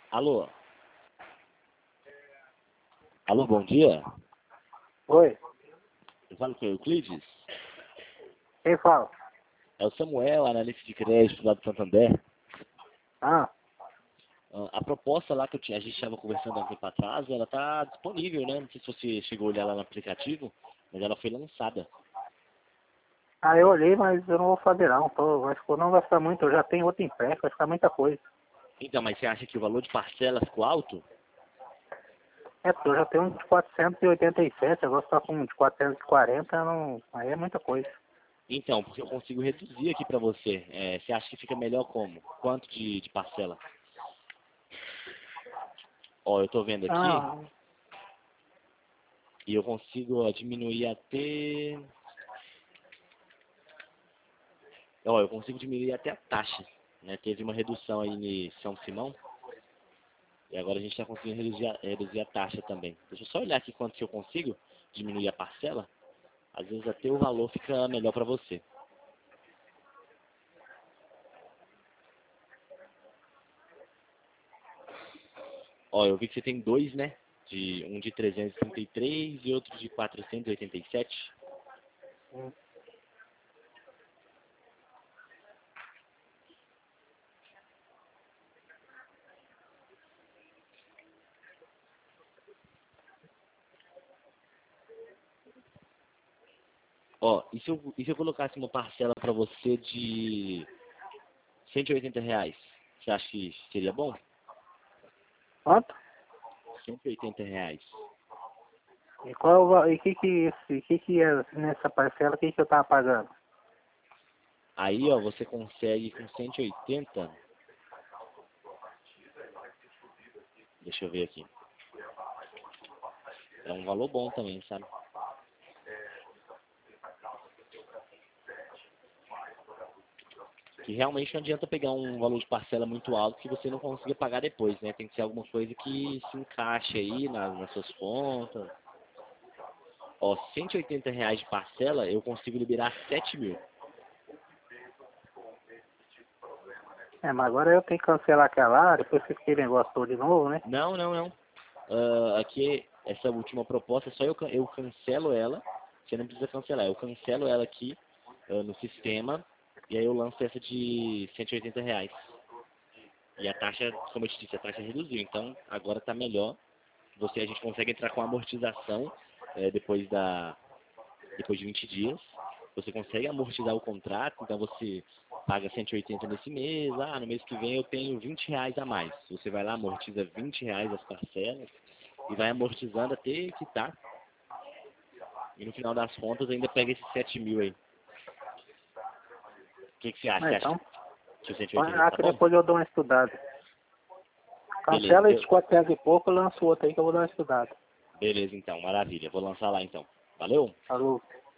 Alô? Alô, bom dia. Oi, Eu falo com o Euclides. quem fala? É o Samuel, analista de crédito lá do Santander. Ah, A proposta lá que a gente estava conversando há um tempo atrás, ela está disponível, né? Não sei se você chegou a olhar lá no aplicativo, mas ela foi lançada. eu olhei, mas eu não vou fazer não. Acho que eu não vai ficar muito, eu já tenho outro empréstimo, vai ficar muita coisa. Então, mas você acha que o valor de parcela ficou alto? É, porque eu já tenho um de 487, agora está com um de 440, não, aí é muita coisa. Então, porque eu consigo reduzir aqui para você. Você acha que fica melhor como? Quanto de parcela? Ó, eu tô vendo aqui Ah, e eu consigo diminuir até... Ó, eu consigo diminuir até a taxa, né? Teve uma redução aí em São Simão e agora a gente está conseguindo reduzir a taxa também. Deixa eu só olhar aqui quanto que eu consigo diminuir a parcela. Às vezes até o valor fica melhor para você. Ó, eu vi que você tem dois, né? Um de 333 e outro de 487. Ó, e se eu colocasse uma parcela para você de R$ 180? Você acha que seria bom? quanto? R$ 180. E qual, e que é nessa parcela, o que eu tava pagando? Aí, ó, você consegue com 180. Deixa eu ver aqui. É um valor bom também, sabe? Que realmente não adianta pegar um valor de parcela muito alto que você não consiga pagar depois, né? Tem que ser alguma coisa que se encaixe aí nas suas contas. Ó, R$ 180 de parcela, eu consigo liberar 7 mil. É, mas agora eu tenho que cancelar aquela, depois que aquele negócio todo de novo, né? Não, não, não. Aqui, essa última proposta, só eu cancelo ela. Você não precisa cancelar. Eu cancelo ela aqui no sistema. E aí eu lanço essa de R$ 180. E a taxa, como eu te disse, a taxa reduziu. Então, agora está melhor. A gente consegue entrar com amortização depois de 20 dias. Você consegue amortizar o contrato, então você paga 180 nesse mês. No mês que vem eu tenho R$ 20 a mais. Você vai lá, amortiza R$ 20 as parcelas e vai amortizando até quitar. E no final das contas ainda pega esses 7 mil aí. O que você acha? Ah, Você acha então, que o 180 ah, tá que bom? depois eu dou uma estudada. Beleza, Cancela esses 400 e pouco, eu lanço outro aí que eu vou dar uma estudada. beleza então, maravilha. Vou lançar lá então. Valeu? Falou.